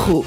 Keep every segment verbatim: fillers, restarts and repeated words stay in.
برو.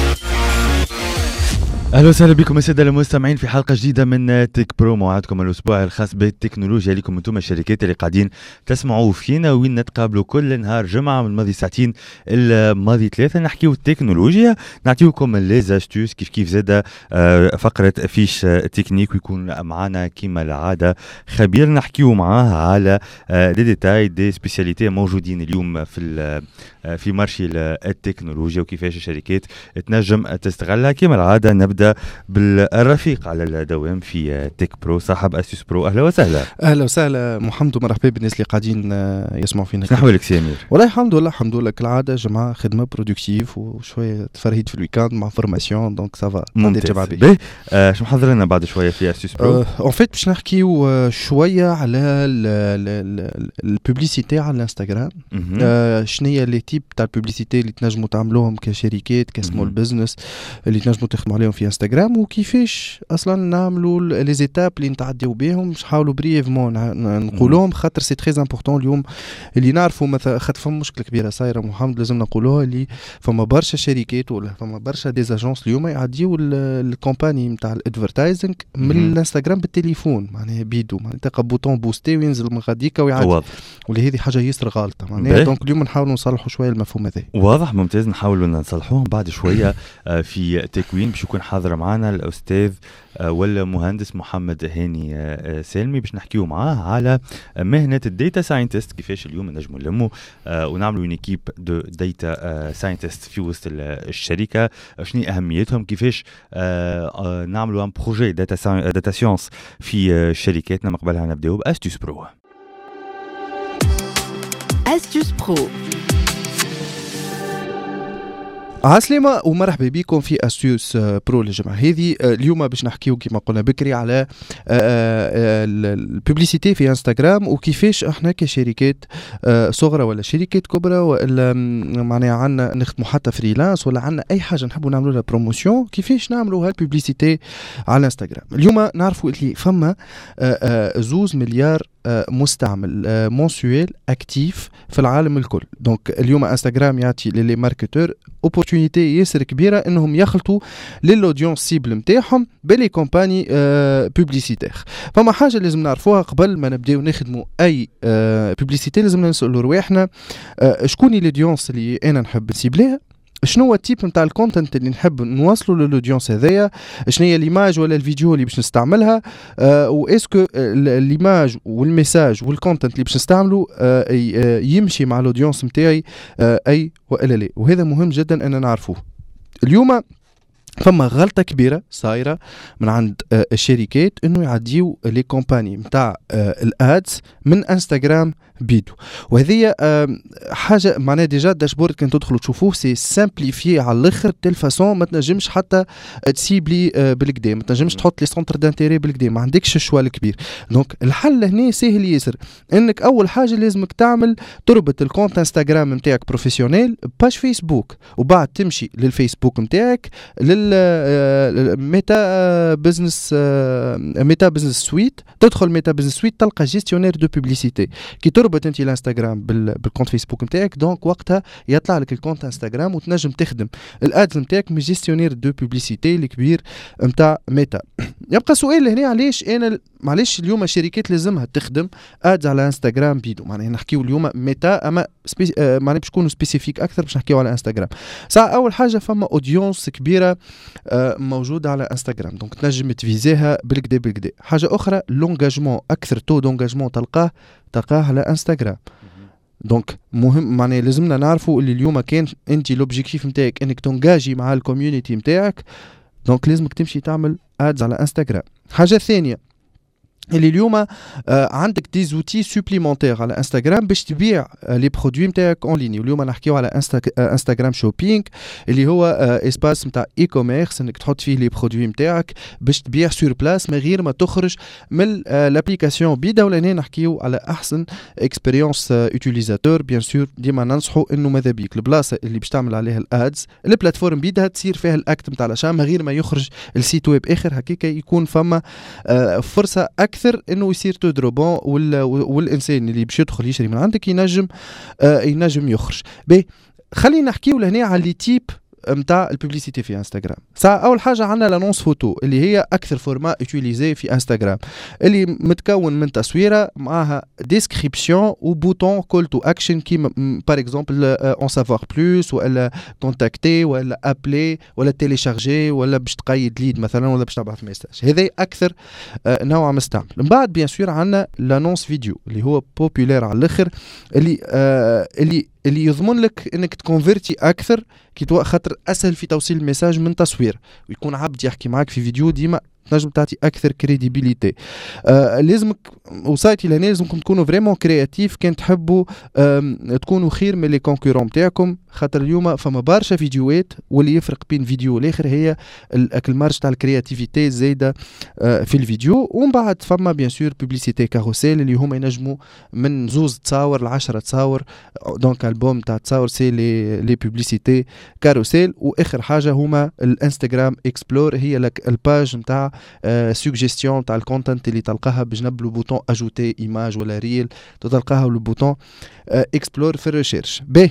اهلا وسهلا بكم الساده المستمعين في حلقه جديده من تيك برو، موعدكم الاسبوع الخاص بالتكنولوجيا لكم انتم الشركات اللي قاعدين تسمعوا فينا وين نتقابلوا كل نهار جمعه من ماضي ساعتين الماضي ثلاثه نحكيو التكنولوجيا، نعطيوكم ليزاستوس كيف كيف زاده فقره فيش تكنيك، ويكون معنا كما العاده خبير نحكيو معاه على دي ديتاي دي سبيسياليتي موجودين اليوم في في مارشي التكنولوجيا وكيفاش الشركات تنجم تستغلها. كما العاده نبدا بالرفيق على الدوام في تيك برو، صاحب اسيوس برو. اهلا وسهلا. اهلا وسهلا محمد ومرحبا بالناس اللي قاعدين يسمعوا فينا. شنو احوالك سي امير؟ والله الحمد لله الحمد لله كالعاده جماعه خدمه برودكتيف وشويه تفرهيد في الويكاند مع فورماسيون دونك سافا ممتاز. باهي آه شنو محضر لنا بعد شويه في اسيوس برو؟ اون فيت باش نحكيو شويه على البوبليسيتي على الانستغرام. آه شنو هي لي تيب تاع البوبليسيتي اللي تنجموا تعملوهم كشركات كسمول بزنس اللي تنجموا تخدموا عليهم في انستغرام، وكيفاش اصلا نعملوا لي زيتاب اللي نتعديو بهم. باش نحاولوا بريفمون نقولوهم خاطر سي تري امبورطون اليوم اللي نعرفوا مثلا خاطر فما مشكله كبيره صايره محمد لازم نقولوها، اللي فما برشا شركات ولا فما برشا ديزاجونس اليوم يعديو الكومباني نتاع الادفرتايزنج من الانستغرام بالتليفون، معناها بيدو معناها تلقى بوطون بوستي وينزل من غاديكا ويعدي، واللي هذه حاجه يسر غلطه معناها. دونك اليوم نحاولوا نصلحوا شويه المفهوم هذا. واضح ممتاز، نحاولوا نصلحوهم بعد شويه في تكوين. باش يكون حاضر معنا الاستاذ ولا مهندس محمد هاني سالمي باش نحكيو معاه على مهنه الداتا ساينتست، كيفاش اليوم نجموا نلموا ونعملوا اون ايكيب دو داتا ساينتست في وسط الشركه، شنو اهميتهم، كيفاش نعملوا ان بروجي داتا داتا ساينس في شركاتنا. من قبلها نبداو باستيوس برو. استيوس برو. عسلامة ومرحبا بكم في استيوس برو الجمعة هذه. اليوم باش نحكيو كما قلنا بكري على البوبليسيتي في انستغرام، وكيفاش احنا كشركات صغرى ولا شركات كبرى ولا معناها عنا نخدموا حتى فريلانس ولا عنا اي حاجة نحبوا نعملوا لها بروموسيون، كيفاش نعملوا هالبوبليسيتي على انستغرام. اليوم نعرفوا اللي فما زوز مليار مستعمل مونسويل اكتيف في العالم الكل. دونك اليوم انستغرام يعطي للي ماركتور اوبورتونيتي ياسر كبيره انهم يخلطوا للاودينس سيبل نتاعهم بالي كومباني آه بوبليسيتير. فما حاجه لازم نعرفوها قبل ما نبداو نخدموا اي آه بوبليسيتي، لازم نسالوا رواحنا آه شكون الاودينس اللي انا نحب نسيبلها، شنو هو التيب نتاع الكونتنت اللي نحب نوصله للاودينس هذايا، شنو هي الايماج ولا الفيديو اللي باش نستعملها، آه واسكو الايماج والميساج والكونتنت اللي باش نستعمله آه يمشي مع الاودينس نتاعي آه اي والا لا. وهذا مهم جدا ان نعرفوه. اليوم فما غلطة كبيرة صايرة من عند آه الشركات انه يعديو لي كومباني متاع آه الادز من انستغرام بيدو، وهذه آه حاجة معناها ديجا الداشبورد كان تدخلوا تشوفوه سي سامبليفي على الاخر تيل فاسون ما تنجمش حتى تسيبلي آه بالكدا، ما تنجمش تحط لي سونتر دانتيري بالكدا، ما عندكش الشوا الكبير. دونك الحل هنا سهل ياسر، انك اول حاجة لازمك تعمل تربط الكونت انستغرام نتاعك بروفيسيونيل باج فيسبوك، وبعد تمشي للفيسبوك نتاعك لل ميتا بزنس ميتا بزنس سويت، تدخل ميتا بزنس سويت تلقى جيستيونير دو بوبليسيتي. كي تربط انت الانستغرام بالكونت فيسبوك نتاعك دونك وقتها يطلع لك الكونت انستغرام وتنجم تخدم الادز نتاعك من جيستيونير دو بوبليسيتي الكبير نتاع ميتا. يبقى سؤال هنا علاش انا معليش اليوم الشركات لازمها تخدم ادز على انستغرام بيدو، معناها نحكيو اليوم ميتا اما سبيس... آه معناها باش نكونوا سبيسيفيك اكثر باش نحكيو على انستغرام. صح اول حاجه فما اودينس كبيره آه موجوده على انستغرام دونك تنجم تفيزيها بالكدا بالكدا. حاجه اخرى لونجاجمون، اكثر تو دونجاجمون تلقاه تلقاه على انستغرام. دونك مهم معناها لازمنا نعرفوا اللي اليوم كان انت لوبجيكتيف نتاعك انك تنجاجي مع الكوميونيتي نتاعك دونك لازمك تمشي تعمل ادز على انستغرام. حاجه ثانيه اللي اليوم آه عندك دي زوتي سوبليمونتير على انستغرام باش تبيع آه لي برودوي نتاعك اون ليني. واليوم نحكيو على انستا آه انستغرام شوبينغ اللي هو آه اسباس نتاع اي كوميرس انك تحط فيه لي برودوي نتاعك باش تبيع سور بلاس من غير ما تخرج من آه لابليكاسيون بيدا. ولهنا نحكيو على احسن اكسبيريونس يوتيليزاتور. بيان سور ديما ننصحوا انه ماذا بيك البلاصه اللي باش تعمل عليها الادز البلاتفورم بيدها تصير فيها الاكت نتاع الاشعه من غير ما يخرج السيت ويب اخر، هكاك يكون فما آه فرصه اكثر انه يصير تودروبون والانسان اللي باش يدخل يشري من عندك ينجم آه ينجم يخرج. باهي خلينا نحكيو لهنا على لي تيب نتاع الببليسيتي في انستغرام. ساعه اول حاجه عندنا لانونس فوتو اللي هي اكثر فورما يوتيليزي في انستغرام، اللي متكون من تصويره معها ديسكريبسيون وبوتون كول تو اكشن كيما بار اكزومبل اون سافوار بلوس ولا كونتاكتي ولا ابلي ولا تيليشارجي ولا باش تقيد ليد مثلا ولا باش تبعث ميساج. هذا اكثر نوع مستعمل. من بعد بيان سور عندنا لانونس فيديو اللي هو بوبولير على الاخر، اللي آه اللي اللي يضمن لك انك تكونفيرتي اكثر كي تو خاطر اسهل في توصيل الميساج من تصوير، ويكون عبد يحكي معك في فيديو ديما تنجم تعطي اكثر كريديبيليتي. آه لازمك وسايتي لهنا لازمكم تكونوا فريمون كرياتيف كان تحبوا تكونوا خير من لي كونكورون تاعكم، خاطر اليوم فما برشا فيديوهات واللي يفرق بين فيديو والاخر هي المارج تاع الكرياتيفيتي زايده آه في الفيديو. ومن بعد فما بيان سور بوبليسيتي كاروسيل اللي هما ينجموا من زوز تصاور لعشرة تصاور، دونك البوم تاع تصاور سي لي لي بوبليسيتي كاروسيل. واخر حاجه هما الانستغرام اكسبلور، هي لك الباج نتاع سوجيستيون تاع الكونتنت اللي تلقاها بجنب لو بوتون اجوتي ايماج ولا ريل، تلقاها لو بوتون اكسبلور في الريشيرش. ب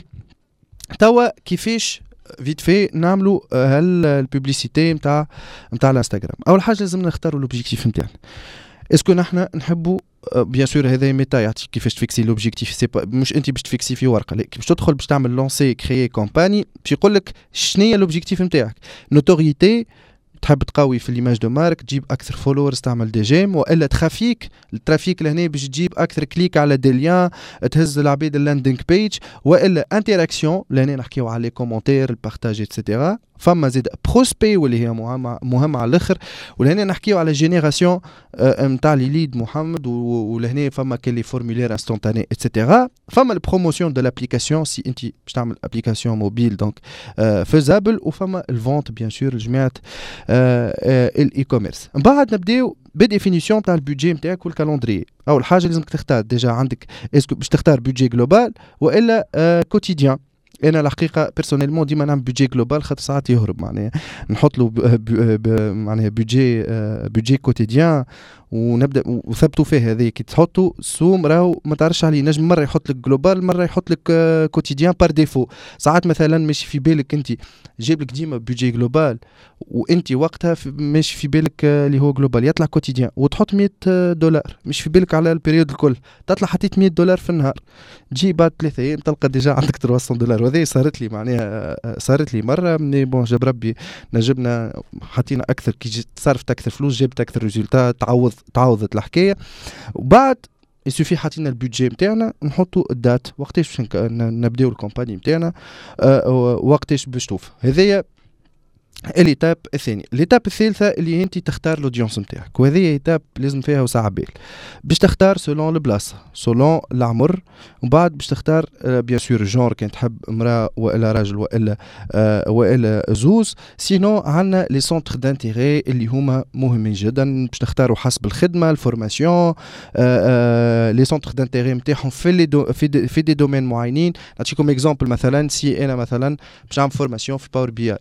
توا كيفاش فيت في نعملوا هال البوبليسيتي نتاع نتاع الانستغرام. اول حاجه لازم نختاروا لوبجيكتيف نتاعنا. اسكو نحنا نحبوا بيان سور هذا ميتا يعطيك كيفاش تفيكسي لوبجيكتيف، سي مش انت باش تفيكسي في ورقه، لكن باش تدخل باش تعمل لونسي كريي كومباني باش يقول لك شنو هي لوبجيكتيف نتاعك. نوتوريتي تحب تقوي في ليماج دو مارك، تجيب اكثر فولورز، تعمل دي جيم، والا ترافيك الترافيك لهنا باش تجيب اكثر كليك على دي ليان، تهز العبيد اللاندينغ بيج، والا انتراكسيون لهنا نحكيو على لي كومونتير البارتاج ايتترا. فما زيد بروسبي واللي هي مهمه مهمه على الاخر، ولهنا نحكيو على جينيراسيون نتاع لي ليد محمد، ولهنا فما كلي فورمولير انستونتاني ايتترا. فما البروموسيون دو لابليكاسيون سي انت باش تعمل ابليكاسيون موبيل دونك فيزابل، وفما الفونت بيان سور جماعه الاي كوميرس. من بعد نبداو بديفينيسيون تاع البودجي نتاعك والكالندري. اول حاجه لازمك تختار ديجا عندك اسكو باش تختار بودجي جلوبال والا كوتيديان. انا الحقيقه بيرسونيلمون ديما نعمل بودجي جلوبال خاطر ساعات يهرب، معناها نحط له معناها بودجي بودجي كوتيديان ونبدا وثبتوا فيه. هذه كي تحطوا سوم راهو ما تعرفش عليه، نجم مره يحط لك جلوبال مره يحط لك كوتيديان بار ديفو. ساعات مثلا ماشي في بالك انت جايب لك ديما بودجي جلوبال وانت وقتها ماشي في بالك اللي هو جلوبال، يطلع كوتيديان وتحط مية دولار مش في بالك على البريود الكل، تطلع حطيت مية دولار في النهار، تجي بعد ثلاثة ايام تلقى ديجا عندك ثلاثمية دولار. وهذه صارت لي معناها صارت لي مره مني بون جاب ربي نجبنا حطينا اكثر كي صرفت اكثر فلوس جبت اكثر ريزولتا، تعوض تعوضت الحكايه. وبعد يسوفي حاطين البودجي نتاعنا نحطوا الدات وقتاش باش نبداو الكومباني نتاعنا أه وقتاش باش توف. هذيا اليتاب الثاني. اليتاب الثالثه اللي انت تختار الاودينس نتاعك، وهذه ايتاب لازم فيها وسع بال باش تختار سولون البلاصه سولون العمر، ومن بعد باش تختار بيان سور جونر كان تحب امراه والا راجل والا آه والا زوز. سينو عندنا لي سونتر دانتيغي اللي هما مهمين جدا باش تختاروا حسب الخدمه الفورماسيون آه آه لي سونتر دانتيغي نتاعهم في لي دو في, دي في دي دومين معينين. نعطيكم اكزامبل مثلا سي انا مثلا باش نعمل فورماسيون في باور بي اي،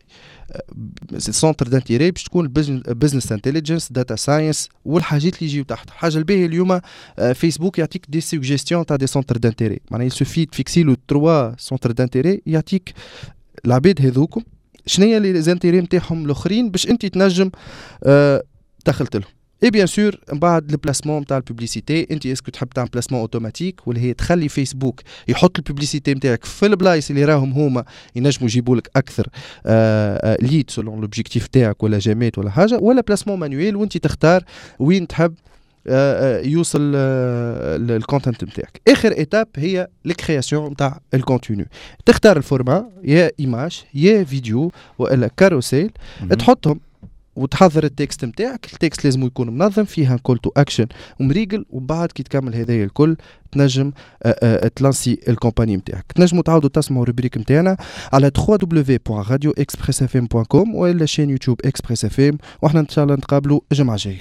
سنتر دانتيري باش تكون بزنس انتليجنس داتا ساينس والحاجات اللي يجيو تحت. الحاجه الباهيه اليوم فيسبوك يعطيك دي سوجيستيون تاع دي سنتر دانتيري، معناها يسوفي تفيكسي له ثلاثة سنتر دانتيري يعطيك العباد هذوكم شنو هي لي زانتيري نتاعهم الاخرين باش انت تنجم أه دخلت لهم. اي بيان سور من بعد البلاسمون نتاع البوبليسيتي، انت اسكو تحب تعمل بلاسمون اوتوماتيك واللي هي تخلي فيسبوك يحط البوبليسيتي نتاعك في البلايص اللي راهم هما ينجموا يجيبوا لك اكثر آه آه ليد سولون لوبجيكتيف تاعك ولا جامات ولا حاجه، ولا بلاسمون مانويل وانت تختار وين تحب آه آه يوصل آه الكونتنت نتاعك. اخر ايتاب هي الكرياسيون نتاع الكونتينيو. تختار الفورما يا ايماج يا فيديو والا كاروسيل، تحطهم وتحضر التكست نتاعك. التكست لازم يكون منظم فيها كول تو اكشن ومريقل، وبعد كي تكمل هذايا الكل تنجم تلانسي الكومباني نتاعك. تنجموا تعاودوا تسمعوا الروبريك نتاعنا على دبليو دبليو دبليو بوان راديو اكسبريس اف ام بوان كوم ولا شين يوتيوب اكسبريس اف ام، واحنا ان شاء الله نتقابلوا الجمعه الجايه.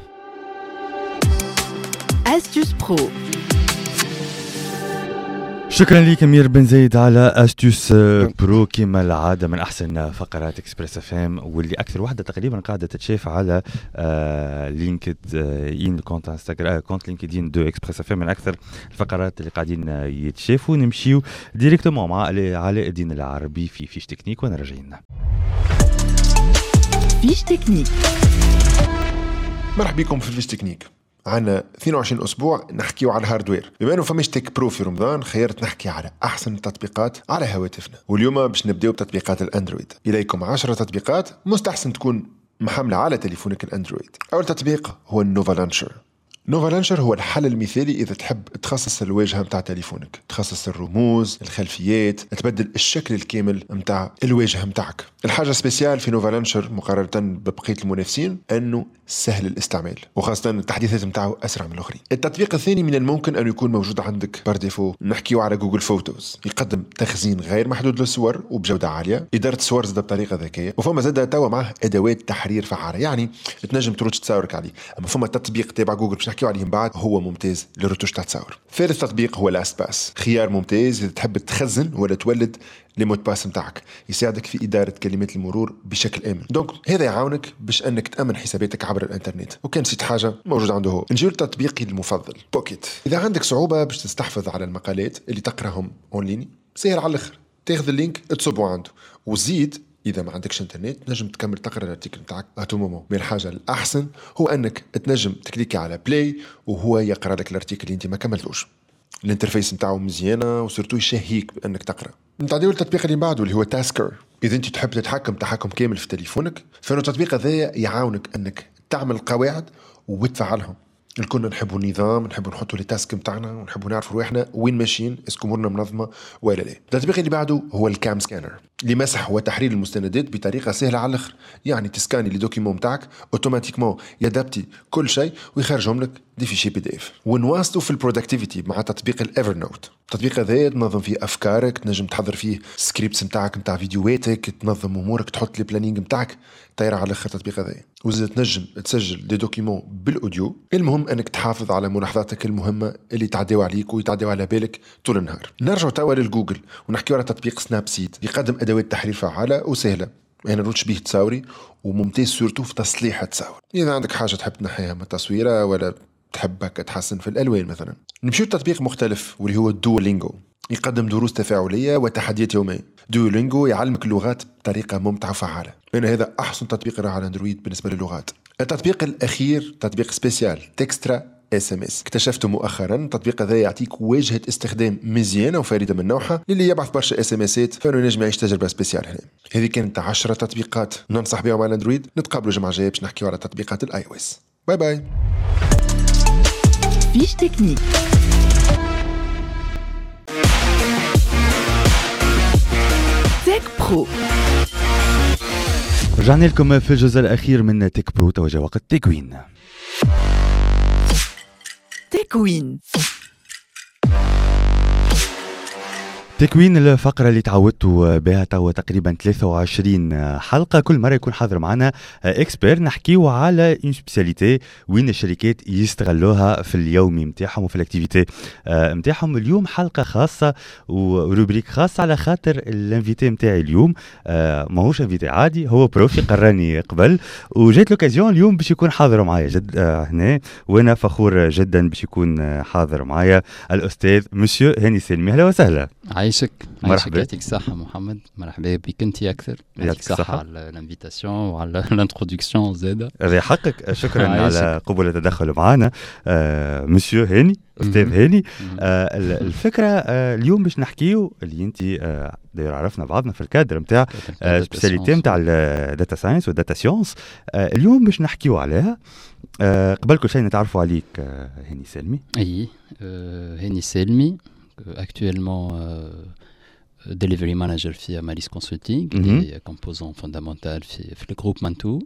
استوس برو. شكرا لك امير بن زايد على استوس برو كما العاده من احسن فقرات اكسبريس اف ام، واللي اكثر واحده تقريبا قاعده تتشاف على آه لينكد ان كونت انستغرام كونت لينكدين دو اكسبريس اف ام، من اكثر الفقرات اللي قاعدين يتشافوا. نمشيو ديريكتومون مع علاء الدين العربي في فيش تكنيك وانا راجعين. فيش تكنيك. مرحبا بكم في فيش تكنيك. عنا اثنين وعشرين أسبوع نحكيو على الهاردوير. بما أنه فماش تك برو في رمضان خيرت نحكي على أحسن التطبيقات على هواتفنا، واليوم باش نبداو بتطبيقات الأندرويد. إليكم عشرة تطبيقات مستحسن تكون محملة على تليفونك الأندرويد. أول تطبيق هو النوفا لانشر. نوفا لانشر هو الحل المثالي إذا تحب تخصص الواجهة متاع تليفونك، تخصص الرموز، الخلفيات، تبدل الشكل الكامل متاع الواجهة متاعك. الحاجة سبيسيال في نوفا لانشر مقارنة ببقية المنافسين أنه سهل الاستعمال، وخاصة التحديثات متاعه أسرع من الآخرين. التطبيق الثاني من الممكن أن يكون موجود عندك بار ديفو، نحكيو على جوجل فوتوز. يقدم تخزين غير محدود للصور وبجودة عالية، إدارة الصور زادة بطريقة ذكية، وفما زادة توا معه أدوات تحرير فعالة، يعني تنجم تروج تصورك عليه. أما فما تطبيق تابع جوجل باش نحكيو عليهم بعد هو ممتاز للرتوش تاع التصور. ثالث تطبيق هو لاست باس، خيار ممتاز إذا تحب تخزن ولا تولد ليموت باس متاعك، يساعدك في إدارة كلمات المرور بشكل آمن. دونك هذا يعاونك باش أنك تأمن حساباتك عبر الإنترنت، وكان نسيت حاجة موجود عنده هو. نجيو لتطبيقي المفضل بوكيت. إذا عندك صعوبة باش تستحفظ على المقالات اللي تقراهم أونلاين، سهل على الآخر، تاخذ اللينك تصبه عنده، وزيد إذا ما عندكش إنترنت نجم تكمل تقرأ الارتيكل متاعك أتومومو. من الحاجة الأحسن هو أنك تنجم تكليكي على بلاي وهو يقرأ لك الارتيكل اللي أنت ما كملتوش. الانترفيس متاعه مزيانة وسرتو يشهيك بأنك تقرأ. نتعديو التطبيق اللي بعده اللي هو تاسكر. إذا أنت تحب تتحكم تحكم كامل في تليفونك، فإنه التطبيق هذا يعاونك أنك تعمل قواعد وتفعلهم. الكل نحبوا النظام، نحبوا نحطوا التاسك متاعنا، ونحبوا نعرفوا روحنا وين ماشيين، اسكو امورنا منظمه ولا لا. التطبيق اللي بعده هو الكام سكانر، لمسح وتحرير المستندات بطريقه سهله على الاخر. يعني تسكاني لي دوكيمون متاعك اوتوماتيكمون يدابتي كل شيء ويخرجهم لك دي فيشي بي دي اف. ونواصلوا في البرودكتيفيتي مع تطبيق الايفر نوت. التطبيق هذا تنظم فيه افكارك، تنجم تحضر فيه سكريبتس متاعك متاع فيديوهاتك، تنظم امورك، تحط لي بلانينج متاعك طاير على الاخر. التطبيق هذا وزيد تنجم تسجل دي دوكيمون بالاوديو. المهم انك تحافظ على ملاحظاتك المهمه اللي تعديوا عليك ويتعديوا على بالك طول النهار. نرجع توا للجوجل ونحكيو على تطبيق سناب سيد، يقدم ادوات تحرير فعاله وسهله، انا نروتش بيه تصاوري وممتاز سورتو في تصليح التصاور. اذا عندك حاجه تحب تنحيها من التصويره ولا تحبك تحسن في الالوان مثلا. نمشيو لتطبيق مختلف واللي هو دولينجو، يقدم دروس تفاعليه وتحديات يوميه. دولينجو يعلمك اللغات بطريقه ممتعه وفعاله، لأن هذا احسن تطبيق راه على اندرويد بالنسبه للغات. التطبيق الاخير تطبيق سبيسيال تكسترا اس ام اس، اكتشفته مؤخرا. التطبيق هذا يعطيك واجهه استخدام مزيانه وفريده من نوعها للي يبعث برشا اس ام اسات، فانه ينجم يعيش تجربه سبيسيال هنا. هذه كانت عشرة تطبيقات ننصح بهم على اندرويد. نتقابلوا الجمعه الجايه باش نحكيو على تطبيقات الاي او اس. باي باي. فيش تكنيك. تك برو. رجعنا لكم في الجزء الأخير من تك برو. توجه وقت تكوين. تكوين تكوين الفقرة اللي تعودتوا بها توا تقريبا ثلاثة وعشرين حلقة، كل مرة يكون حاضر معنا اكسبير نحكيو على اون سبيسياليتي وين الشركات يستغلوها في اليومي متاعهم وفي الاكتيفيتي متاعهم. اليوم حلقة خاصة وروبريك خاصة على خاطر الانفيتي متاعي اليوم ماهوش انفيتي عادي، هو بروفي قراني قبل وجات لوكازيون اليوم باش يكون حاضر معايا جد هنا، وانا فخور جدا باش يكون حاضر معايا الاستاذ مسيو هاني سلمي. اهلا وسهلا. عايشك مرحبا. يعطيك الصحة محمد. مرحبا بك انت اكثر. يعطيك الصحة على الانفيتاسيون وعلى الانترودكسيون زاده. هذا حقك، شكرا على قبول التدخل معنا آه، مسيو هاني استاذ هاني. آه، الفكرة آه، اليوم باش نحكيو اللي انت آه، داير عرفنا بعضنا في الكادر نتاع آه، سبيسياليتي نتاع الداتا ساينس والداتا سيونس. آه، اليوم باش نحكيو عليها. آه، قبل كل شيء نتعرفوا عليك آه، هاني سلمي. اي آه، هاني سلمي actuellement euh, delivery manager في Amalis Consulting et composant fondamental في في le groupe Mantou.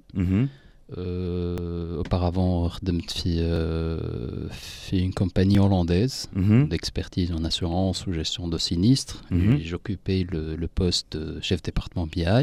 Euh, auparavant خدمت في euh, في une compagnie hollandaise d'expertise en assurance ou gestion de sinistres. Et j'occupais le, le poste de chef département B I.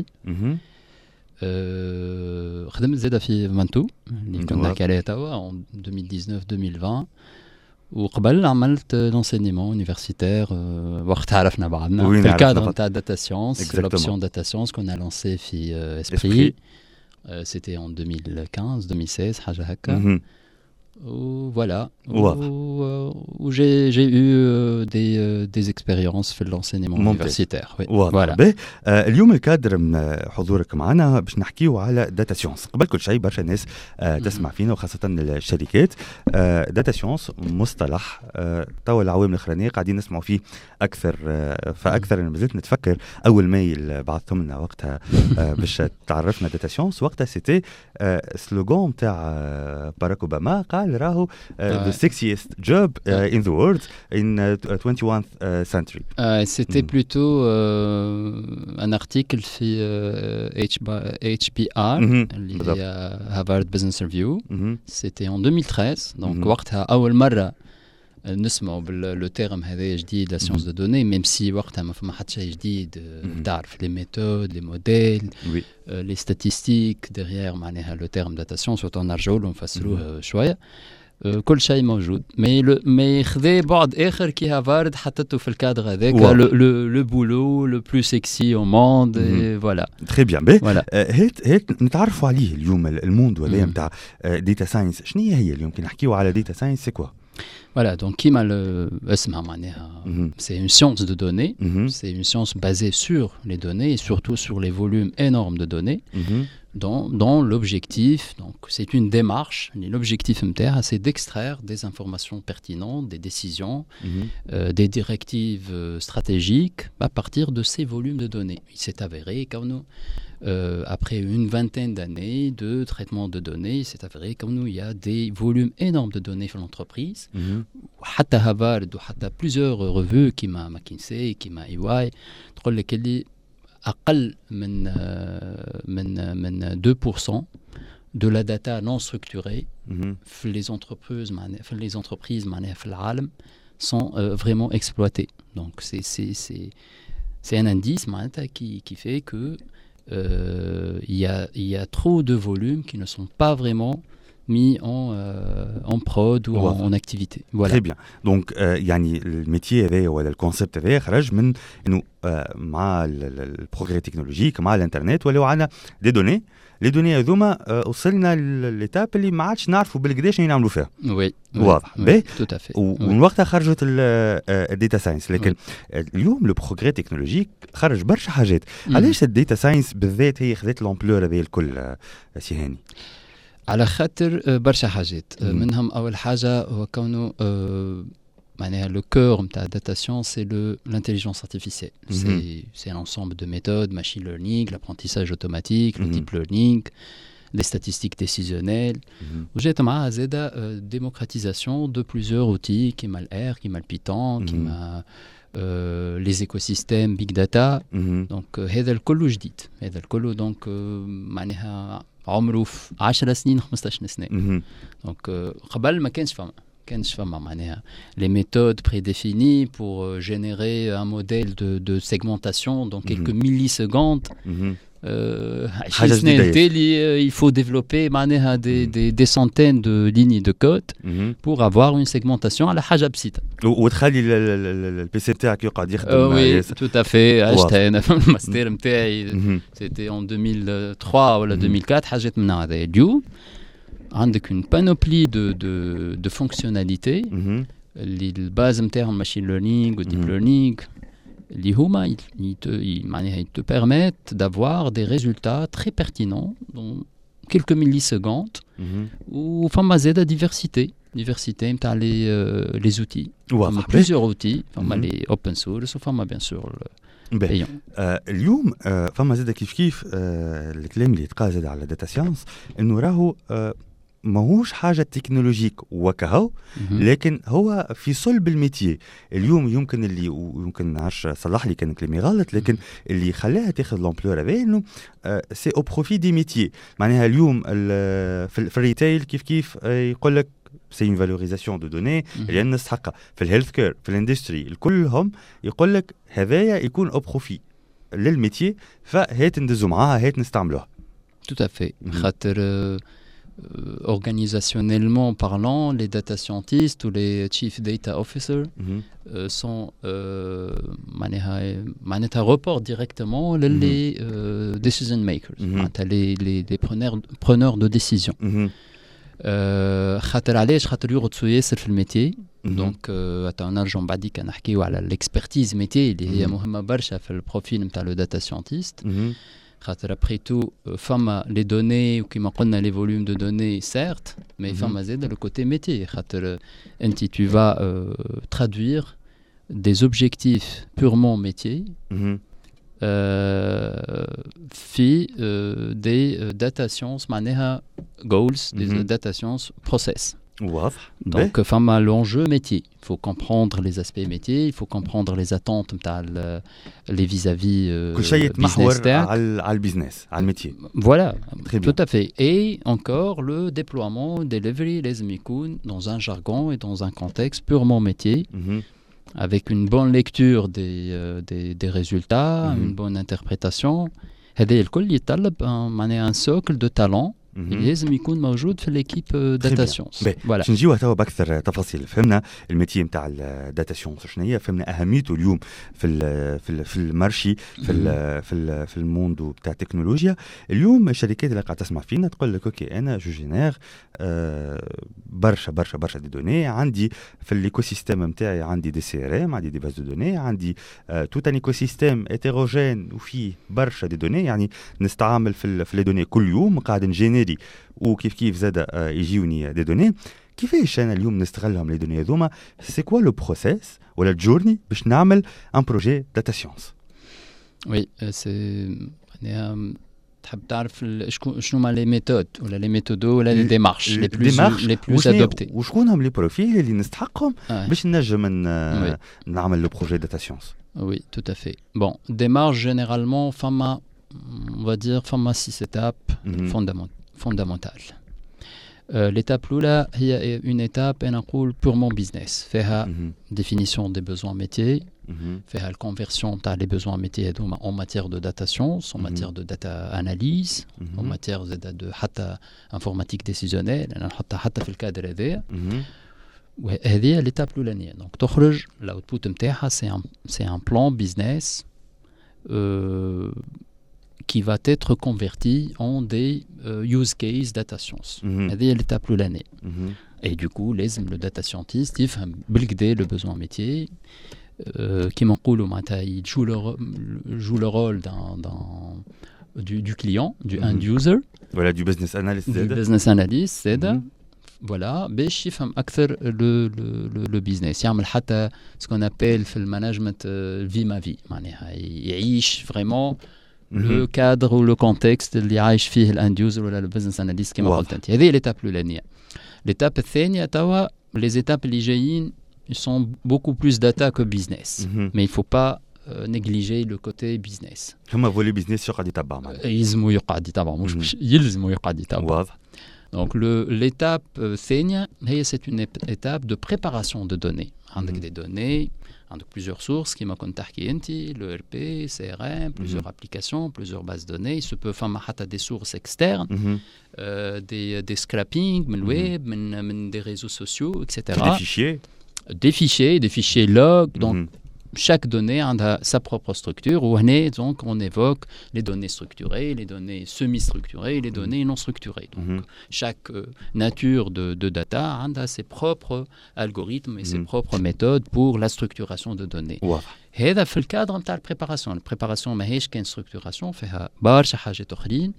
euh, خدمت زادة في Mantou اللي كنا عليها توا en deux mille dix-neuf deux mille vingt. وقبل عملت لونسينيمون يونيفرسيتير وقت عرفنا بعضنا في الكادر نتاع داتا سيونس. لوبسيون داتا سيونس كنا لونسي في اسبري، سيتي en deux mille quinze deux mille seize حاجه هكا. où, voilà, où, où j'ai, j'ai eu euh, des, euh, des expériences في l'enseignement universitaire. Oui. voilà. آه اليوم الكادر من حضورك معنا باش نحكيو على داتا سيونس. قبل كل شيء برشا ناس آه تسمع فينا وخاصة الشركات. آه داتا سيونس مصطلح آه توا العوام الأخرانية قاعدين نسمعوا فيه أكثر. آه فأكثر أنا مازلت نتفكر أول ميل بعثتهم لنا وقتها آه باش تعرفنا داتا سيونس. وقتها سيتي آه سلوغون تاع آه باراك أوباما قال راهو uh, the sexiest job uh, in the world in uh, twenty-first uh, century. Uh, c'était mm. plutôt uh, un article في uh, H B R اللي هي Harvard Business Review. Mm-hmm. C'était en deux mille treize. Donc mm-hmm. وقتها أول مرة نسمعوا باللو تيرم هذا جديد لا سيونس دو دوني ميم سي وقتها ما فما حتى شيء جديد. تعرف لي ميثود لي موديل لي ستاتيستيك ديغيير معناها لو تيرم داتا سيونس وتنرجعوا له نفسروه شويه. كل شيء موجود مي مي خذا بعد اخر كي هافارد حطته في الكادر هذاك لو لو بولو لو بلو سكسي او موند فوالا تري بيان بي هيت هيت نتعرفوا عليه اليوم الموند ولا نتاع داتا ساينس. شنو هي اليوم كي نحكيو على داتا ساينس سي كوا؟ Voilà, donc Kima le mm-hmm. c'est une science de données, mm-hmm. c'est une science basée sur les données et surtout sur les volumes énormes de données, mm-hmm. dont, dont l'objectif, donc c'est une démarche, l'objectif M T R, c'est d'extraire des informations pertinentes, des décisions, mm-hmm. euh, des directives euh, stratégiques à partir de ces volumes de données. Il s'est avéré qu'en nous, Euh, après une vingtaine d'années de traitement de données, il s'est avéré comme nous, il y a des volumes énormes de données sur l'entreprise. حتى هافارد وحتى plusieurs revues كيما ماكنسي كيما إي واي تقول لك اللي أقل من من من deux pour cent de la data non structurée في les entreprises في les entreprises معناها في العالم sont euh, vraiment exploitées. Donc c'est c'est c'est c'est un indice معناتها qui qui fait que Euh, il, y a, il y a trop de volumes qui ne sont pas vraiment mis en, euh, en prod ou en, en activité. Voilà. Très bien. Donc, euh, يعني الميتي هذا ولا الكونسيبت هذا خرج من إنه euh, مع البروغري تكنولوجيك مع الانترنت ولاو عندنا دي دوني. لي دوني هذوما وصلنا للإتاب اللي ما عادش نعرفوا بالقداش نعملوا فيها. وي واضح. وي تو افي. ومن وقتها خرجت الداتا ساينس. لكن وي. اليوم لو بروغري تكنولوجيك خرج برشا حاجات. علاش الداتا ساينس بالذات هي خذت لامبلور هذه الكل سي هاني؟ على خاطر برشا حاجات. منهم أول حاجة هو كونه معناها le cœur de la data science, c'est le, l'intelligence artificielle. Mm-hmm. C'est, c'est un ensemble de méthodes, machine learning, l'apprentissage automatique, mm-hmm. le deep learning, les statistiques décisionnelles. J'ai معها زادة démocratisation de plusieurs outils, qui m'a le R, qui m'a le Python, qui m'a euh, les écosystèmes big data. Mm-hmm. Donc هذا الكل جديد. هذا الكل donc معناها عمره في عشر سنين خمسطاش سنة. Donc قبل ما كانش فما. كانش فما معناها les méthodes prédéfinies pour euh, générer un modèle de, de segmentation dans quelques mm-hmm. millisecondes. Mm-hmm. Euh, il faut développer معناها des, des, des centaines de lignes de code mm-hmm. pour avoir une segmentation على حاجة بسيطة. وتخلي البي سي تاعك يقعد يخدم. Oui, tout à fait. عشتها أنا في الماستر نتاعي c'était en deux mille trois ولا deux mille quatre حاجات من هذا. اليوم عندك une panoplie de, de, de fonctionnalités mm-hmm. اللي الباز نتاعهم ماشين ليرنينغ وديب ليرنينغ اللي هما معناها te permettent d'avoir des résultats très pertinents dans quelques millisecondes mm-hmm. وفما زادة diversité diversité نتاع les euh, les outils. فما plusieurs outils فما mm-hmm. les open source وفما bien sûr باهي. آه اليوم آه فما زاد كيف كيف آه الكلام اللي يتقال زاد على داتا ساينس انه راهو آه ماهوش حاجه تكنولوجيك وكهو لكن هو في صلب الميتيه. اليوم يمكن اللي يمكن نعرفش صلح لي كان كلامي غلط لكن اللي خلاها تاخذ لامبلور هذا انه آه سي او بروفي دي ميتيه. معناها اليوم في الريتيل كيف كيف آه يقول لك سي اون فالوريزاسيون دو دوني اللي نستحقها. في الهيلث كير في الاندستري الكلهم يقول لك هذايا يكون او بروفي للميتيه فهات ندزو معاها هات نستعملوها. Tout à fait. خاطر euh, organisationnellement parlant, les data scientists ou les chief data officers mm-hmm. euh, sont معناتها report directement mm-hmm. les euh, decision makers, mm-hmm. les, les, les preneurs, preneurs de décision. Mm-hmm. خاطر علاش خاطر يغطسوا ياسر في الميتي دونك نرجعوا بعديك نحكيو على الاكسبرتيز ميتي اللي هي مهمه برشا في البروفيل نتاع لو داتا ساينتيست خاطر après tout فما لي دوني وكيما قلنا لي فوليوم دو دوني سيرت مي فما زاد لو كوتي ميتي خاطر انت tu vas euh, traduire des objectifs purement métiers في des data science معناها goals des data science process. واضح. Donc فما l'enjeu métier. Il faut comprendre les aspects métiers, il faut comprendre les attentes نتاع les vis-à-vis كل شيء يتمحور على على البيزنس على الميتي. Voilà, tout à fait. Et encore le déploiement delivery لازم يكون dans un jargon et dans un contexte purement métier. Mm-hmm. Avec une bonne lecture des, euh, des, des résultats, mm-hmm. une bonne interprétation. هذا الكل يتطلب معناها un socle de talent لازم يكون موجود في ليكيب داتا ساينس. فوالا باش نجيو توا باكثر تفاصيل. فهمنا الميتي نتاع الداتا ساينس شنو هي، فهمنا اهميته اليوم في ال في ال في المارشي في ال في ال في الموندو بتاع التكنولوجيا. اليوم الشركات اللي قاعده تسمع فينا تقول لك اوكي انا جو جينير آه برشا برشا برشا دي دوني عندي في الايكو سيستيم نتاعي، عندي دي سي ار ام، عندي دي باز دو دوني، عندي آه توت ان ايكو سيستيم هيتروجين وفيه برشا دي دوني، يعني نستعمل في في لي دوني كل يوم قاعد نجينيري وكيف كيف زاد آه يجيوني دي دوني. كيفاش انا اليوم نستغلهم لي دوني هذوما؟ سي كوا لو بروسيس ولا الجورني باش نعمل ان بروجي داتا ساينس؟ وي سي يعني تحب تعرف شنو هما لي ميثود ولا لي ميثودو ولا لي ديمارش لي بلوس لي بلوس ادوبتي، وشكون هم لي بروفيل اللي نستحقهم آه. باش نجم نعمل لو بروجي داتا ساينس؟ Oui, tout à fait. Bon, démarche généralement, fama, on va dire, fama six étapes mm-hmm. fondament, fondamentales. Euh, l'étape l'oula, il y a une étape, on appelle purement business. Faire mm-hmm. définition des besoins métiers, mm-hmm. faire la conversion des besoins métiers en matière de data science, en mm-hmm. matière de data analyse, mm-hmm. en matière de, de, de hata informatique décisionnelle, hata hata في الكادر هذا. وهذه l'étape الأولانية. Donc تخرج l'output نتاعها c'est un c'est un plan business euh, qui va être converti en des euh, use case data science. هذه l'étape الأولانية. Et du coup لازم le data scientist يفهم بالكدا le besoin métier euh, كيما نقولوا معناتها يجو le joue le rôle d'un d'un du du client, du end user. Voilà, du business analyst. Du business analyst c'est voilà, باش يفهم أكثر le le le le business. يعمل حتى ce qu'on appelle في المانجمنت vie ma vie، معناها يعيش vraiment le cadre ou le contexte اللي عايش فيه الاند يوزر ولا البزنس اناليست كما قلت انت. هذه l'étape الأولانية. l'étape الثانية توا les étapes اللي جايين ils sont beaucoup plus data que business. Mm-hmm. Mais il faut pas euh, négliger le côté business. هما فولي بيزنس شو قاعد يتبع معنا؟ يلزموا يقعد يتبع مش مش يلزموا يقعد يتبع. واضح. Donc le, l'étape ثانية هي c'est une étape de préparation de données. عندك mm-hmm. des données, عندك plusieurs sources كما كنت تحكي انت، le R P, C R M, plusieurs mm-hmm. applications, plusieurs bases de données. Il se peut faire حتى des sources externes, mm-hmm. euh, des des scrapping من الويب، mm-hmm. من من des réseaux sociaux, et cetera. Des fichiers. Des fichiers, des fichiers log. Donc mm-hmm. chaque donnée a sa propre structure. Où donc on évoque les données structurées, les données semi-structurées, les données non structurées. Donc mm-hmm. chaque euh, nature de, de data a ses propres algorithmes et mm-hmm. ses propres méthodes pour la structuration de données. Wow. هذا في الكادر نتاع البريباراسيون. البريباراسيون ماهيش كان ستركتوراسيون، فيها برشا حاجات اخرين.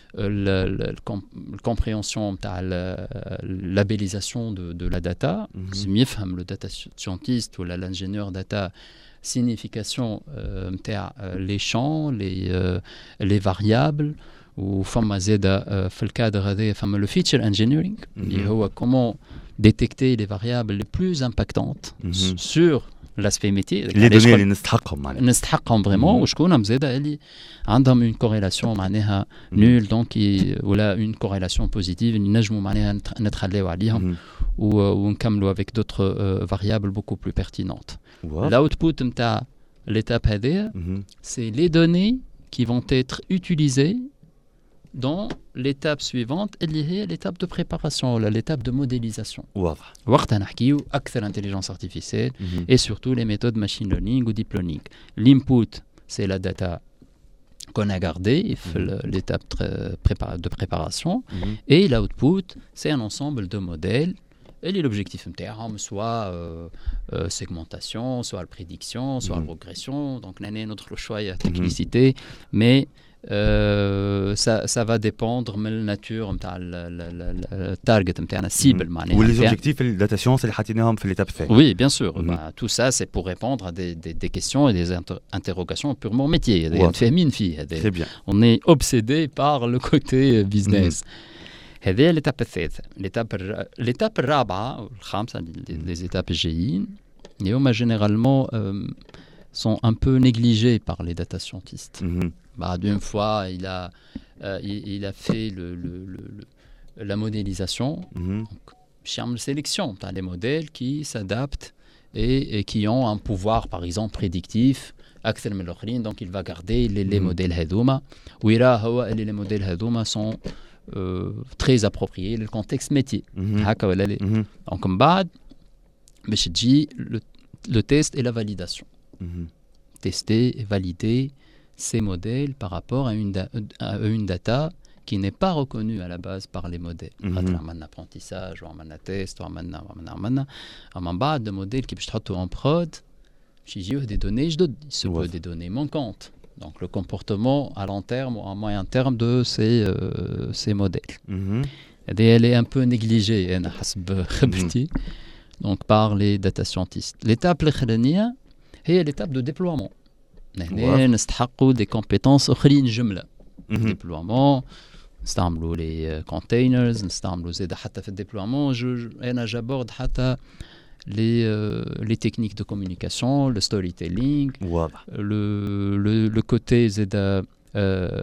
الكومبريهنسيون نتاع اللابيليزاسيون دو دو لا داتا، لازم يفهم لو داتا ساينتيست ولا الانجينيور داتا signification نتاع لي شون لي لي فاريابل. وفما زاده في الكادر هذا فما لو فيتشر انجينيرينغ اللي هو كومون ديتكتي لي فاريابل لي بلوز امباكتونت سور l'aspect métier. Les données اللي نستحقهم معناها. نستحقهم فريمون، وشكونهم زاده اللي عندهم اون كوريلاسيون معناها نول دونك ولا اون كوريلاسيون بوزيتيف اللي نجموا معناها نتخليو عليهم ونكملوا avec d'autres variables beaucoup plus pertinentes. L'output نتاع l'étape هذه c'est les données qui vont être utilisées dans l'étape suivante اللي هي l'étape de préparation ولا l'étape de modélisation. واضح. وقتها نحكيو أكثر intelligence artificielle mm-hmm. et surtout les méthodes machine learning ou deep learning. L'input c'est la data qu'on a gardé mm-hmm. l'étape prépa- de préparation. Mm-hmm. Et l'output, c'est un ensemble de modèles. Et l'objectif نتاعهم soit euh, euh, segmentation, soit la prédiction, soit mm-hmm. la progression. Donc, on a notre choix à technicité, mm-hmm. mais euh, ça, ça va dépendre de la nature, de la target, de la cible. Mm-hmm. Ou les objectifs de la data science, c'est l'étape fait. Oui, bien sûr. Mm-hmm. Bah, tout ça, c'est pour répondre à des, des, des questions et des inter- interrogations purement métier. Ouais. Très bien. On est obsédé par le côté business. Mm-hmm. هذه l'étape الثالثة. l'étape l'étape الرابعة والخامسة les étapes الجايين اليوم généralement euh, sont un peu négligées par les data scientists. Mm-hmm. Bah, d'une fois il a euh, il, il a fait le, le, le, le la modélisation. Mm-hmm. Donc une sélection dans les modèles qui s'adaptent et, et qui ont un pouvoir par exemple prédictif أكثر من الآخرين. Donc il va garder les, les mm-hmm. modèles هذوما ويرى هو اللي les modèles هذوما sont Euh, très approprié le contexte métier. هكا ولا لا. Donc من بعد باش تجي le, le test et la validation. Mm-hmm. Tester et valider ces modèles par rapport à une, da- à une data qui n'est pas reconnue à la base par les modèles. خاطر عملنا apprentissage وعملنا test وعملنا وعملنا وعملنا من بعد le modèle qui باش تحطه en prod باش يجيوه des données جدد. Il se peut des données manquantes. Donc le comportement à long terme ou à moyen terme de ces, euh, ces modèles. Mm-hmm. Et elle est un peu négligée mm-hmm. donc par les data scientists. L'étape الأخرانية هي l'étape de déploiement. هنا نستحقوا des compétences أخرين جملة. Mm-hmm. Déploiement, نستعملوا les containers, نستعملوا زيادة حتى في الديبلويمون. أنا j'aborde حتى Les, euh, les techniques de communication, le storytelling, wow. le, le, le côté zeda, euh,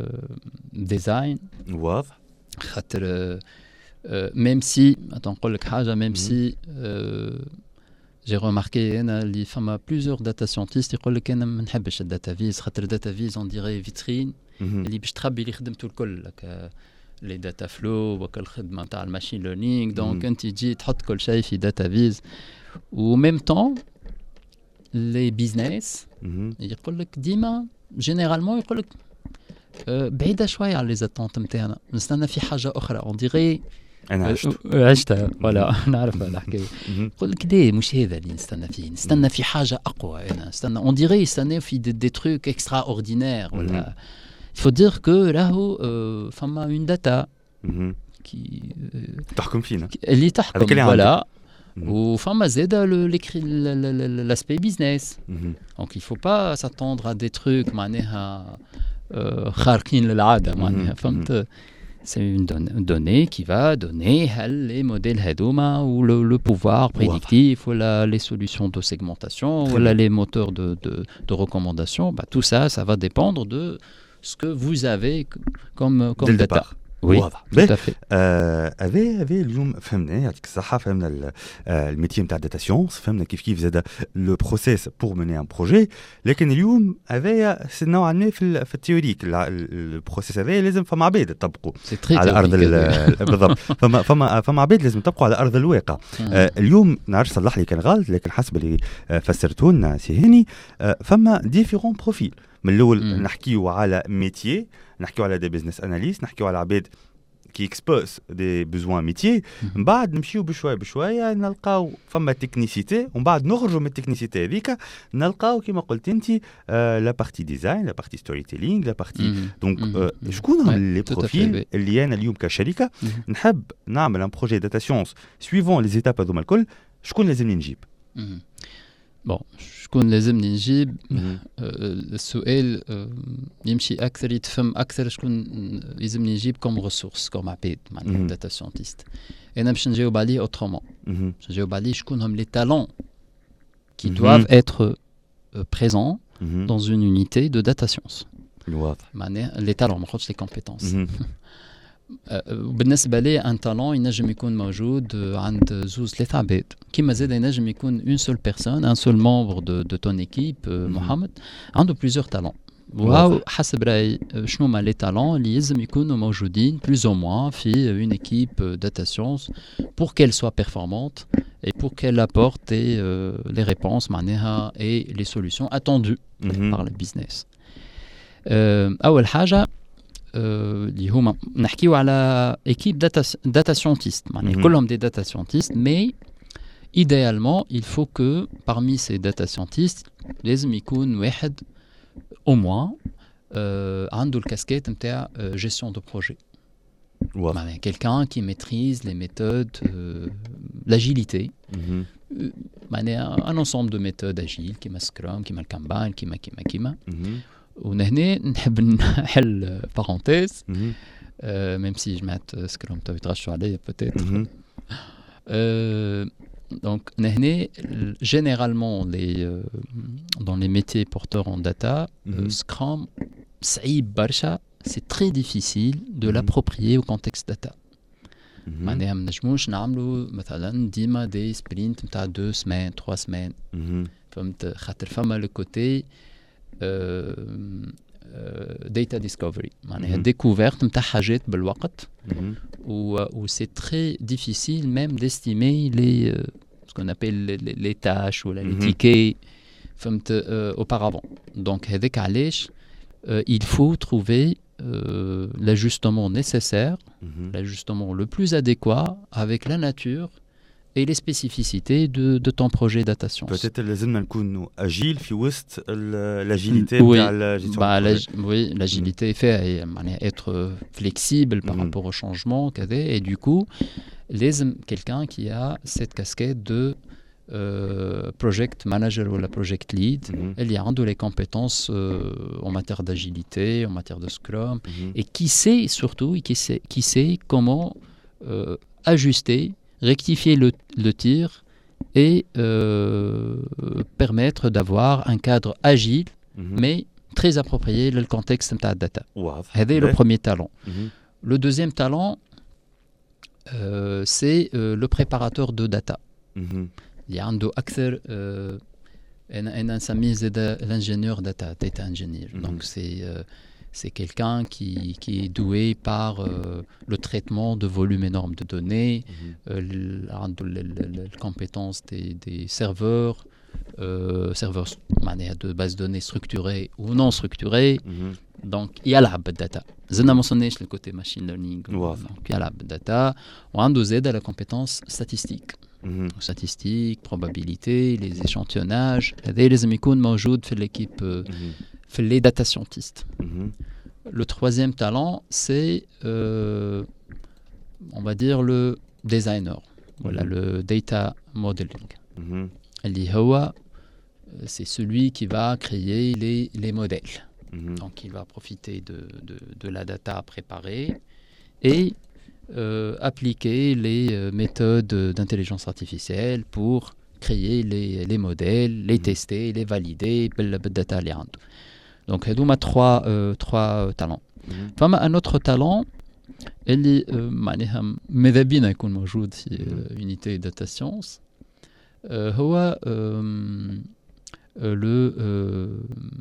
design. Wow. خاطر euh, même si attends نقول لك حاجة même mm-hmm. si euh, j'ai remarqué أنا اللي فما plusieurs data scientists يقول لك أنا ما نحبش الداتا فيز خاطر الداتا فيز on dirait vitrine mm-hmm. اللي باش تخبي اللي خدمته الكل لك les data flow والخدمة نتاع الماشين ليرنينغ. دونك انت تجي تحط كل شيء في داتا فيز و ميم طون لي بيزنس يقول لك ديما جينيرالمون يقول لك بعيدة شوية على لي زاتونت نتاعنا نستنى في حاجة أخرى on dirait أنا عشت عشتها ولا نعرف الحكاية. يقول لك ليه مش هذا اللي نستنى فيه نستنى في حاجة أقوى. أنا نستنى on dirait يستنى في دي تروك اكسترا اوردينير ولا. Il faut dire que là où euh, فما une data mm-hmm. qui تحكم فينا اللي تحكم voilà وفما زاده l'aspect business. Mm-hmm. Donc il faut pas s'attendre à des trucs معناها خارقين للعادة معناها فهمت. C'est une don- donnée qui va donner les modèles هذوما ou le, le pouvoir prédictif ou la, les solutions de segmentation ou la, les moteurs de, de, de recommandation. Bah, tout ça, ça va dépendre de ce que vous avez comme, comme data. Départ. Oui, واضح. tout à fait. هذا هذا اليوم فهمنا يعطيك الصحة فهمنا الميتي نتاع داتا سيونس فهمنا كيف كيف زاد لو بروسيس بور موني ان بروجي. لكن اليوم هذايا نوعا ما في في التيوريك البروسيس هذايا لازم فما عباد يطبقوا على ارض بالضبط. فما فما فما عباد لازم يطبقوا على ارض الواقع. اليوم نعرف صلح لي كان غلط لكن حسب اللي فسرته لنا سي هاني فما ديفيرون بروفيل. من الاول نحكيو على ميتيي نحكيو على دي بيزنس اناليست نحكيو على عباد كي اكسبوس دي بوزوان ميتيي. من بعد نمشيو بشويه بشويه نلقاو فما تكنيسيتي ومن بعد نخرجوا من التكنيسيتي هذيك نلقاو كما قلت انت لا بارتي ديزاين لا بارتي ستوري تيلينغ لا بارتي دونك شكون هم لي بروفيل اللي انا اليوم كشركه نحب نعمل ان بروجي داتا سيونس سويفون لي زيتاب هذوما الكل شكون لازمني نجيب؟ بون شكون لازمني نجيب؟ السؤال يمشي اكثر يتفهم اكثر شكون لازمني نجيب كوم ريسورس كوم عباد معناتها داتا ساينتيست. انا باش نجاوب عليه اوترومون باش نجاوب عليه شكون هم لي تالون qui doivent être présents dans une unité de data science. معناها لي تالون ما نقولش لي كومبيتونس. بالنسبه لي ان تالون ينجم يكون موجود عند زوز ثلاثه عباد كيما زاد ينجم يكون اون سول بيرسون ان سول ممبر دو دو تون ايكيب محمد عنده بليزيور تالون. وهاو حسب راي شنو هما لي تالون اللي لازم يكونوا موجودين بلوز او موان في اون ايكيب داتا ساينس pour qu'elle soit performante et pour qu'elle apporte les réponses معناها et les solutions attendues par le business. اول حاجه اللي هما نحكيو على équipe data data scientist معناها كلهم des data scientists mais idéalement il faut que parmi ces data scientists لازم يكون واحد au moins عنده الكاسكيت نتاع gestion de projet. Wow. Ben, quelqu'un qui maîtrise les méthodes, euh, l'agilité, mm-hmm. euh, ben, un ensemble de méthodes agiles, qui m'a Scrum, qui m'a Kanban, qui m'a qui m'a qui m'a. ونهنا نحب نحل parenthèse, mm-hmm. euh, même si je mets Scrum, tu vas te aller peut-être. Mm-hmm. euh, donc نهنا généralement les euh, dans les métiers porteurs en data, mm-hmm. euh, Scrum, صعيب برشا. C'est très difficile de mmh. l'approprier au contexte data. معناها ما نجموش نعملوا مثلا ديما دي سبرينت نتاع deux semaines, trois semaines. Mmh. فهمت خاطر فما لو كوتي data discovery معناها découverte نتاع حاجات بالوقت و c'est très difficile même d'estimer les ce qu'on appelle les, les tâches ou les tickets فهمت auparavant. Donc هذاك علاش il faut trouver Euh, l'ajustement nécessaire, mm-hmm. l'ajustement le plus adéquat avec la nature et les spécificités de, de ton projet data science. Peut-être لازمنا نكونوا agile في وسط l'agilité oui. نتاع la gestion bah, de projet. La, oui, l'agilité mm-hmm. fait معناها être flexible par mm-hmm. rapport au changement كذا et du coup لازم quelqu'un qui a cette casquette de Euh, project manager ou la project lead, mm-hmm. elle y a les compétences euh, en matière d'agilité, en matière de Scrum, mm-hmm. et qui sait surtout, et qui sait, qui sait comment euh, ajuster, rectifier le, le tir et euh, permettre d'avoir un cadre agile, mm-hmm. mais très approprié le contexte de la data. Wow. C'est le premier talent. Mm-hmm. Le deuxième talent, euh, c'est euh, le préparateur de data. Mm-hmm. اللي عنده أكثر euh, أنا أنا نسميه زاد l'ingénieur data, data engineer. Mm-hmm. Donc c'est euh, c'est quelqu'un qui qui est doué par euh, le traitement de volumes énormes de données, mm-hmm. euh, عنده la compétence des des serveurs, euh, serveurs معناها de bases de données structurées ou non structurées. Mm-hmm. Donc يلعب بالداتا. زدنا ما وصلناش للكوتي machine learning. Wow. Donc يلعب بالداتا وعنده زاد la compétence statistique. Mm-hmm. statistiques, probabilités, les échantillonnages. هذا لازم يكون موجود في l'équipe في les data scientists. Mm-hmm. Le troisième talent, c'est euh, on va dire le designer. Mm-hmm. Voilà, le data modeling. Mm-hmm. اللي هو c'est celui qui va créer les les modèles. Mm-hmm. Donc il va profiter de de de la data préparée et Euh, appliquer les euh, méthodes d'intelligence artificielle pour créer les, les modèles, les mmh. tester, les valider, بالداتا اللي عنده. Donc هذوما trois euh, trois talents. Mmh. فما un autre talent اللي euh, معناها ماذا بينا يكون موجود في euh, unité data science euh, هو euh, le euh,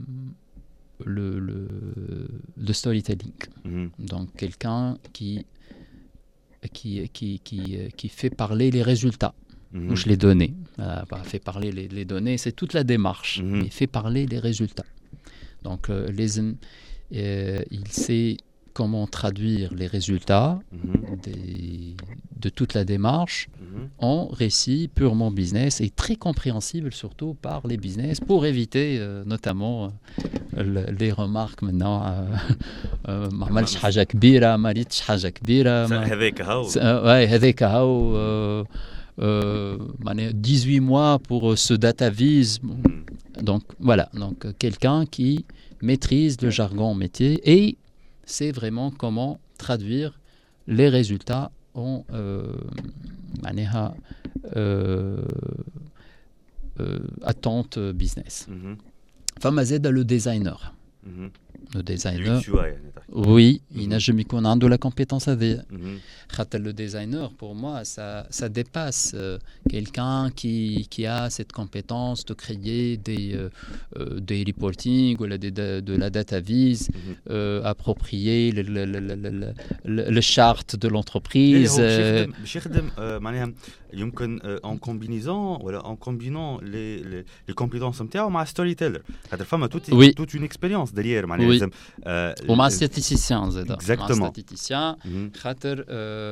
le le le storytelling. Mmh. Donc quelqu'un qui Qui, qui, qui, qui fait parler les résultats, mmh. ou les données. Euh, bah, fait parler les, les données, c'est toute la démarche, mmh. mais fait parler les résultats. Donc, euh, les, euh, il sait comment traduire les résultats mmh. des, de toute la démarche mmh. en récit purement business et très compréhensible surtout par les business pour éviter euh, notamment euh, le, les remarques maintenant ما عملش حاجة كبيرة ما ريتش حاجة كبيرة هذاك هاو ouais هذاك هاو معناها dix-huit mois pour ce data vise. Donc voilà, donc quelqu'un qui maîtrise le jargon métier et c'est vraiment comment traduire les résultats en euh, euh, euh, attente business. فما زاد le designer. Mm-hmm. Le designer. U X U I. Oui, il n'a jamais qu'on a de la compétence هذه. Le designer, pour moi, ça, ça dépasse euh, quelqu'un qui, qui a cette compétence de créer des, euh, des reporting ou de, de, de la data vise, mm-hmm. euh, approprier le, le, le, le, le, le charte de l'entreprise. يمكن en combinaison voilà en combinant les les, les compétences نتاعو مع storyteller خاطر فما toute oui. toute une expérience derrière معناها oui. لازم ومع statisticien زاده مع statisticien خاطر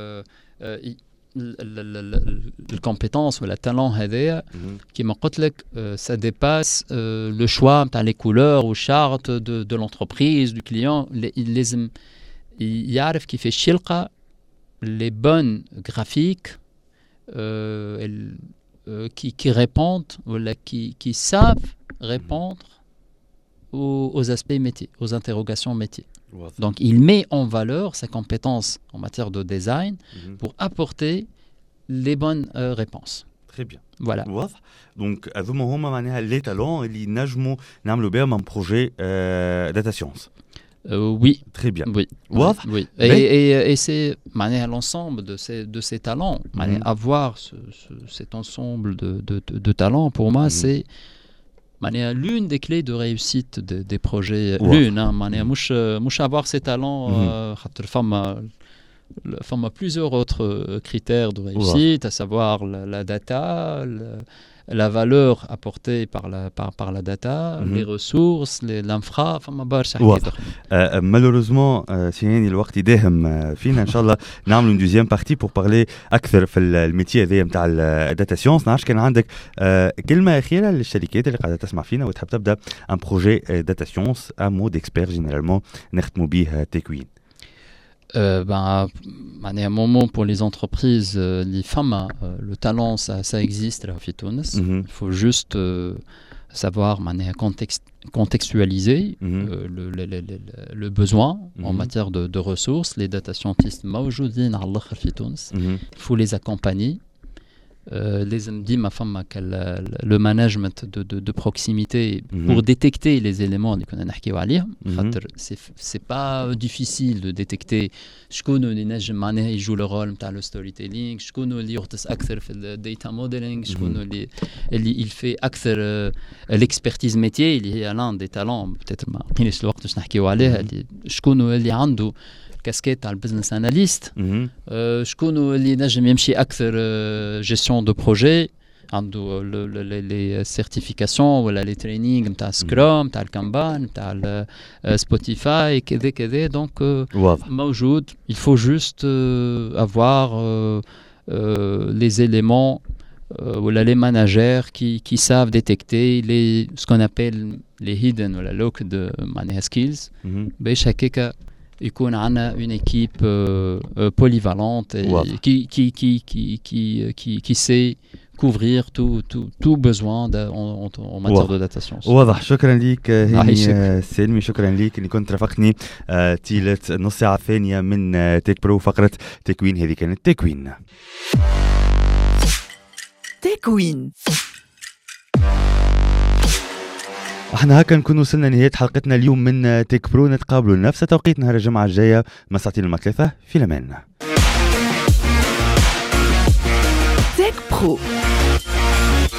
الكومبيتونس ولا التالون هذايا كيما قلت لك ça dépasse le choix نتاع les couleurs ou charte de de l'entreprise du client لازم يعرف كيفاش يلقى les bonnes graphiques Euh, elles, euh, qui, qui répondent ou là, qui, qui savent répondre aux, aux aspects métiers, aux interrogations métiers. Wow. Donc il met en valeur sa compétence en matière de design mm-hmm. pour apporter les bonnes euh, réponses. Très bien. Voilà. واضح. Donc هذوما هما معناها les talents اللي نجموا نعملوا بهم un projet euh, data science. Euh, oui. Très bien. Oui. Oui. oui. Et, et, et c'est l'ensemble de ces, de ces talents. Mm-hmm. Avoir ce, ce, cet ensemble de, de, de, de talents, pour moi, mm-hmm. c'est l'une des clés de réussite de, des projets. Wow. L'une. Hein, mm-hmm. Mouche avoir ces talents, mm-hmm. euh, femme a plusieurs autres critères de réussite, wow. à savoir la, la data, la, la valeur apportée par la, par, par la data, mm-hmm. les ressources, les, l'infra, فما برشا حاجات. Malheureusement, سياني الوقت يداهم فينا. إن شاء الله نعملوا une deuxième partie pour parler أكثر في الميتي هذا نتاع الداتا ساينس. نعرفش كان عندك كلمة أخيرة للشركات اللي قاعدة تسمع فينا وتحب تبدأ un projet data science, un mot d'expert généralement نختموا به تكوين. Euh, ben, un moment pour les entreprises, euh, les femmes, euh, le talent, ça, ça existe là, à Tunis. Mm-hmm. Il faut juste euh, savoir contexte, contextualiser mm-hmm. euh, le, le, le, le, le besoin mm-hmm. en matière de, de ressources. Les data scientists, mm-hmm. il faut les accompagner. Euh, les dit ma femme le management de, de, de proximité mm-hmm. pour détecter les éléments mm-hmm. c'est, c'est pas difficile de détecter شكون اللي نجم معناها يجوا le rôle نتاع le storytelling شكون اللي يختص أكثر في ال data modeling شكون اللي اللي il fait أكثر l'expertise métier اللي هي l'un des talents peut-être ما لقيناش الوقت باش نحكيو عليها شكون اللي عنده كاسكيت تاع البزنس اناليست شكون اللي نجم يمشي اكثر جيستيون دو بروجي عنده لي سيرتيفيكاسيون ولا لي ترينينغ نتاع سكرام نتاع الكانبان نتاع سبوتيفاي كذا كذا دونك موجود il faut juste avoir les éléments ولا les managers qui qui savent détecter les ce qu'on appelle les hidden ولا locked معناها skills باش هكاك يكون عنا une équipe euh, euh, polyvalente et wow. qui, qui, qui, qui, qui, qui, qui sait couvrir tout, tout, tout besoin de, en, en matière wow. de data science. واضح. شكرا لك هاني سلمي. شكرا لك اللي كنت رافقني طيلة نص ساعة ثانية من تيك برو فقرة تكوين. هذه كانت تكوين. تكوين. احنا هكا نكون وصلنا لنهاية حلقتنا اليوم من تيك برو. نتقابلوا لنفس توقيت نهار الجمعة الجاية من ساعتين المثلاثة في الأمان. تيك برو.